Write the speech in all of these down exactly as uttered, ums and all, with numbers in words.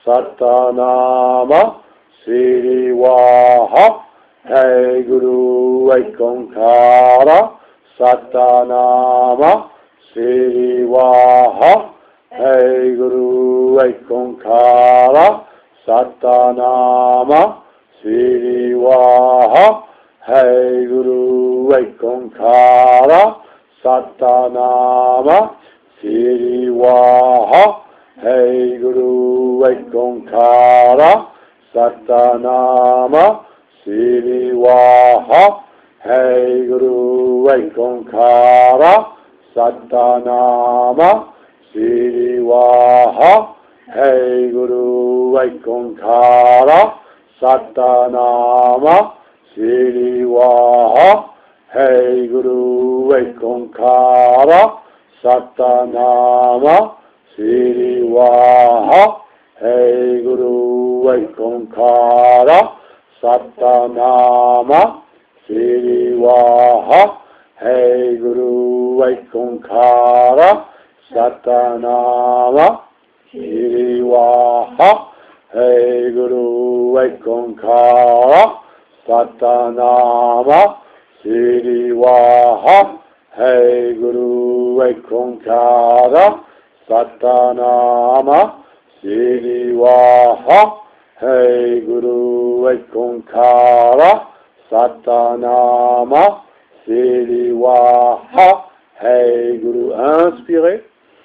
Satanama Siriwaha Hey Guru Vaikonkara Satanama Siriwaha Hey Guru Vaikonkara Satanama Siriwaha Hey Guru Vaikonkara Satanama Siriwaha Hey Guru Vaikonkara Satanama Siriwaha Hey Guru Vaikonkara Satanama Siriwaha Hey Guru Vaikonkara Satanama Siriwaha Hey Guru Vaikonkara Satanama Siriwaha Hey Guru Vaikonkara Satanama Siriwaha Hey Guru Vaikonkara Satanama Siriwaha Hey Guru Vaikonkara Satanama Siriwaha Hey Guru Vaikonkara Satanama Siriwaha Hey Guru Vaikonkara Satanama Siriwaha Hey Guru. Inspirez.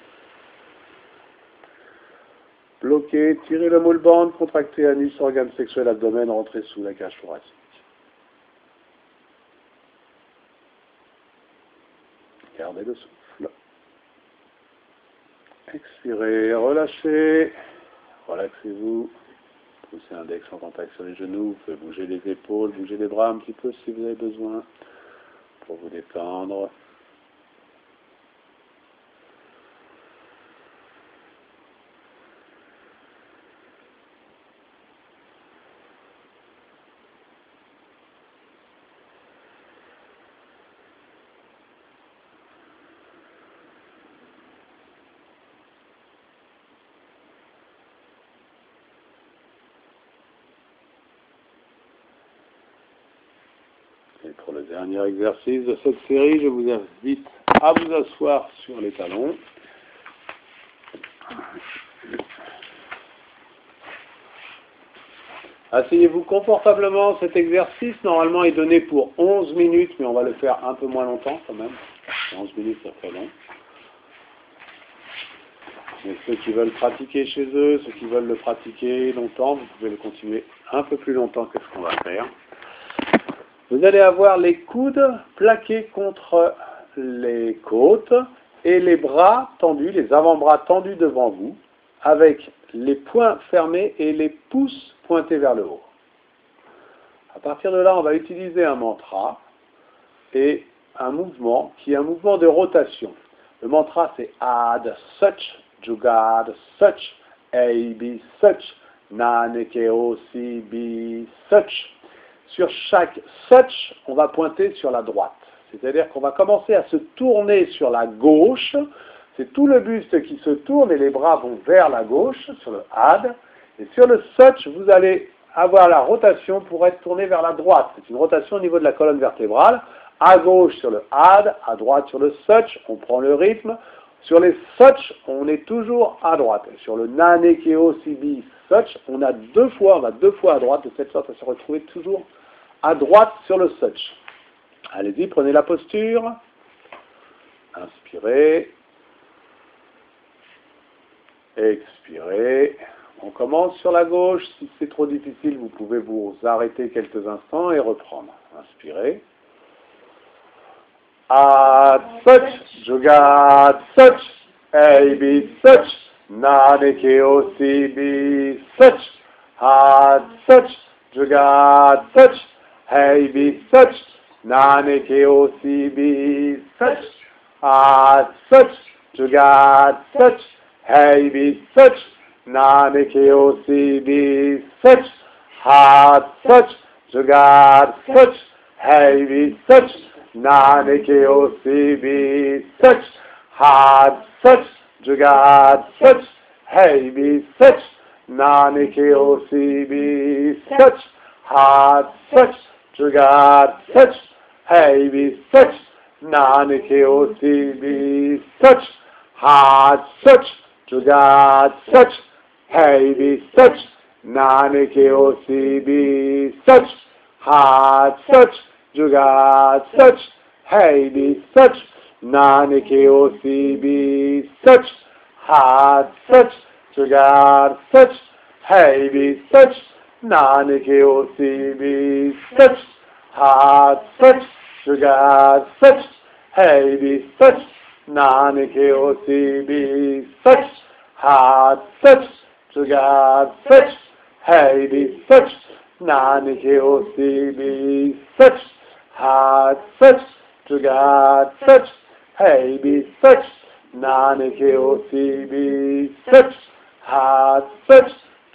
Bloquez, tirez le moule bande, contractez anus, organe sexuel, abdomen, rentrez sous la cage thoracique. Gardez le souffle. Expirez, relâchez, relaxez-vous. Poussez l'index en contact sur les genoux, vous pouvez bouger les épaules, bouger les bras un petit peu si vous avez besoin pour vous détendre. Et pour le dernier exercice de cette série, je vous invite à vous asseoir sur les talons. Asseyez-vous confortablement. Cet exercice, normalement, est donné pour onze minutes, mais on va le faire un peu moins longtemps quand même. onze minutes, c'est très long. Mais ceux qui veulent pratiquer chez eux, ceux qui veulent le pratiquer longtemps, vous pouvez le continuer un peu plus longtemps que ce qu'on va faire. Vous allez avoir les coudes plaqués contre les côtes et les bras tendus, les avant-bras tendus devant vous, avec les poings fermés et les pouces pointés vers le haut. À partir de là, on va utiliser un mantra et un mouvement qui est un mouvement de rotation. Le mantra, c'est Ad Such, Jugad Such, Eibi Such, Nanekeo Sibi Such. Sur chaque Such, on va pointer sur la droite. C'est-à-dire qu'on va commencer à se tourner sur la gauche. C'est tout le buste qui se tourne et les bras vont vers la gauche, sur le Ad. Et sur le Such, vous allez avoir la rotation pour être tourné vers la droite. C'est une rotation au niveau de la colonne vertébrale. À gauche sur le Ad, à droite sur le Such, on prend le rythme. Sur les Such, on est toujours à droite. Sur le Nanekeo Sibi Such, on a deux fois, on va deux fois à droite, de cette sorte à se retrouver toujours à droite sur le Such. Allez-y, prenez la posture. Inspirez. Expirez. On commence sur la gauche. Si c'est trop difficile, vous pouvez vous arrêter quelques instants et reprendre. Inspirez. Ad Such, Jugad Such, Eibi Such, Nanekeo Sibi Such, Ad Such, Jugad Such, Eibi Such, Nanekeo Sibi Such, Ad Such, Jugad Such, Eibi Such, Nanekeo Sibi Such, Ad Such, Jugad Such, Eibi Such, Nanekeo Sibi Such, Had Such, Jugad Such, Eibi Such, Nanak Osi be such, Heart such, Jugat such, Hey be such, Nanak Osi be such, Heart such, Jugat such, Hey be such, Nanak Osi be such, Heart such, Jugat such, Hey be such, Nanak Osi be such, Heart such, Jugat such, Hey be such, Nanak Osi be such, Heart such, Jugat such, Hey be such, Nanak Osi be such, Heart such, Jugat such, Hey be such, Nanak Osi be such, Heart such, Jugat such, Hey be such, Nanak Osi be such, Heart such,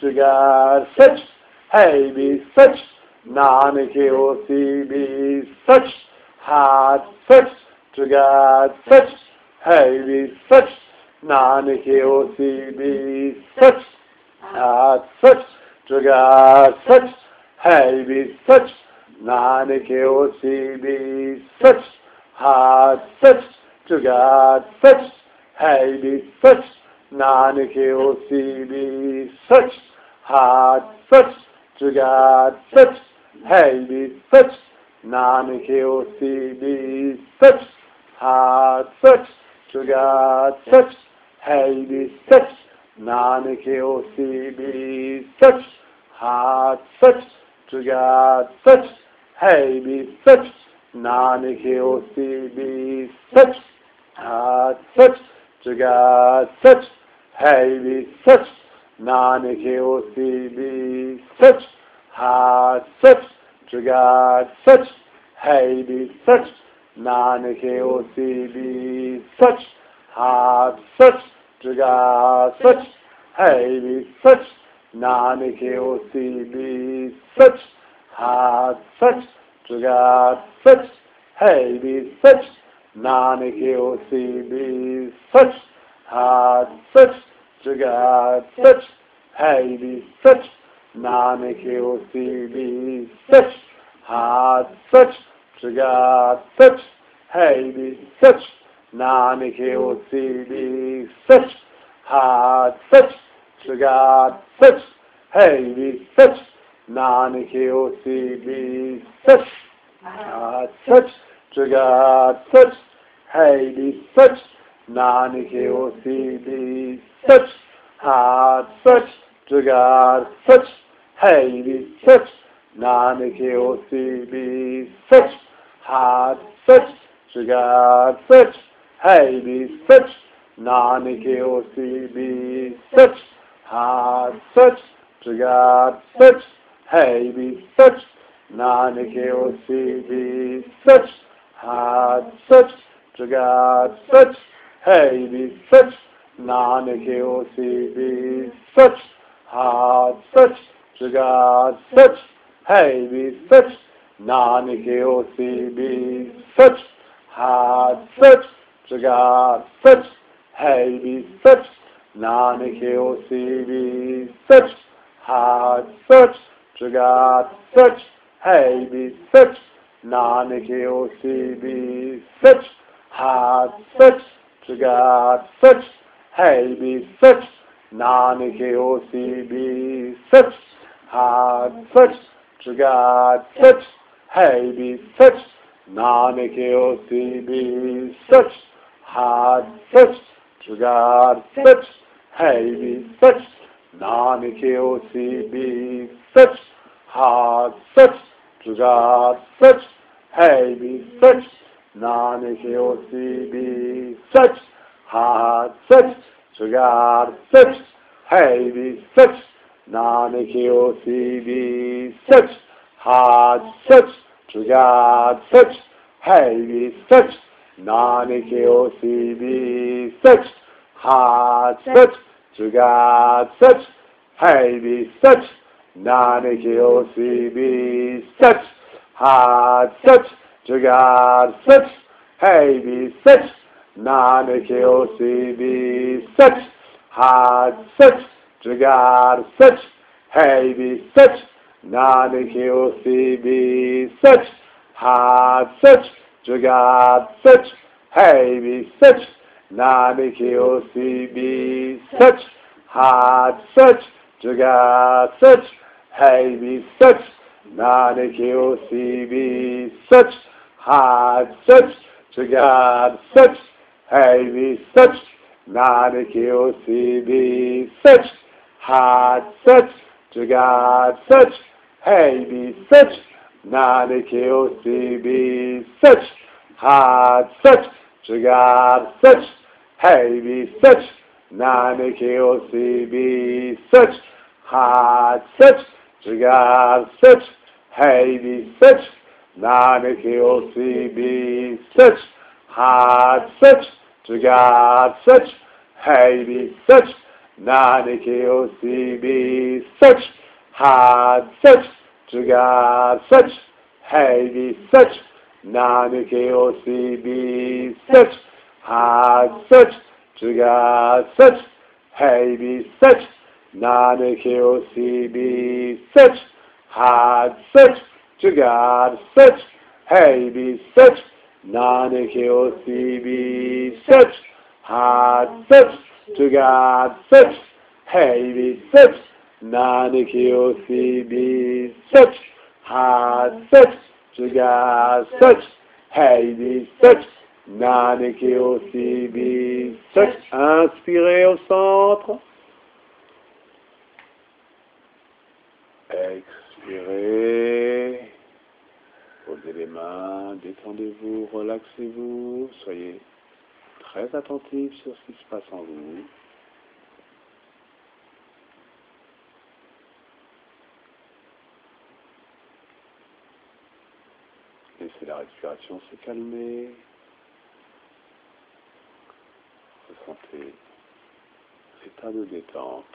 Jugat such, Hey be such, Nanak Osi be such, Heart such, Jugat such, Hey be such, Nanak Osi be such, Heart such, Jugat such, Hey be such, Nanak Osi be such, Heart such, Jugat such, Hey be such, Nanak Osi be such, Heart such, Jugat such, Hey be such, Nanak Osi be such, Heart such, Jugat such, Hey be such, Nanak Osi be such, Heart such, Jugat such, Hey be such, Nanak Osi be such, Heart such, Jugat such, Hey be such, Nanak Osi be such, Heart such, Jugat such, Hey be such, Nanak Osi be such, Heart such, Jugat such, Hey be such, Nanak Osi be such, Heart such, Jugat such, Hey be such, Nanak Osi be such, Heart such, Jugat such, Hey be such, Nanak Osi be such, Heart such, Jugat such, Hey be such, Nanak Osi be such, Heart such, Jugat such, Hey be such, Nanak Osi be such, Heart such, Jugat such, Hey be such, Nanak Osi be such, Heart such, Jugat such, Hey be such, Nanak Osi be such, Heart such, Jugat such, Hey be such, Nanak Osi be such, Heart such, Jugat such, Hey be such, Nanak Osi be such, Heart such, Jugat such, Hey be such, Nanak Osi be such, Heart such, Jugat such, Hey be such, Nanak Osi be such, Heart such, Jugat such, Hey be such, Nanak Osi be such, Heart such, Jugat such, Hey be such, Nanak Osi be such, Heart such, Jugat such, Hey be such, Nanak Osi be such, Heart such, Jugat such, Hey be such, Nanak Osi be such, Heart such, Jugat such, Hey be such, Nanak Osi be such, Heart such, Jugat such, Hey be such, Nanak Osi be such, Heart such, Jugat such, Hey be such, Nanak Osi be such, Heart such, Jugat such, Hey be such, Nanak Osi be such, Heart such, Jugat such, Hey be such, Nanak Osi be such, Heart such, Jugat such, Hey be such, Nanak Osi be such, Heart such, Jagat Sach, Hey Be Sach, Nanike Si Be Sach, Hat Sach, Jagat Sach, Hey Be Sach, Nanike Si Be Sach, Hat Sach, Jagat Sach, Hey Be Sach, Nanike Si Be Sach, Hat Sach, Jagat Sach, Hey Be Sach, Nanike Si Be Sach, Hat Sach, Jagat Sach, Hey Be Sach, Nanike Si Be Sach, Hat Sach, Jagat Sach, Hey Be Sach, Nanike Si Be Sach, Hat Sach, Jagat Sach, Hey Be Sach, Nanike Si Be Sach, Hat Sach, Jagat Sach, Hey Be Sach, Nanike Si Be Sach, Hat Sach, Jagat Sach, Hey Be Sach, Nanike Si Be Sach, Hat Sach, Jagat Sach, Hey Be Sach, Nanike Si Be Sach, Hat Sach, Jagat Sach, Hey Be Sach, Nanike Si Be Sach, Hat Sach, Jagat Sach, Hey Be Sach, Nanike Si Be Sach, Hat Sach, Jagat Sach, Hey Be Sach, Nanike Si Be Sach. Inspirez au centre. Expirez. Posez les mains, détendez-vous, relaxez-vous, soyez très attentifs sur ce qui se passe en vous. Laissez la respiration se calmer. Ressentez l'état de détente.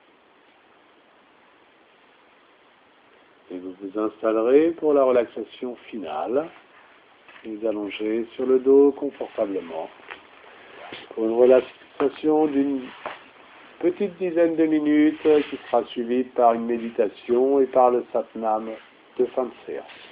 Et vous vous installerez pour la relaxation finale. Vous allongez sur le dos confortablement pour une relaxation d'une petite dizaine de minutes qui sera suivie par une méditation et par le Satnam de fin de séance.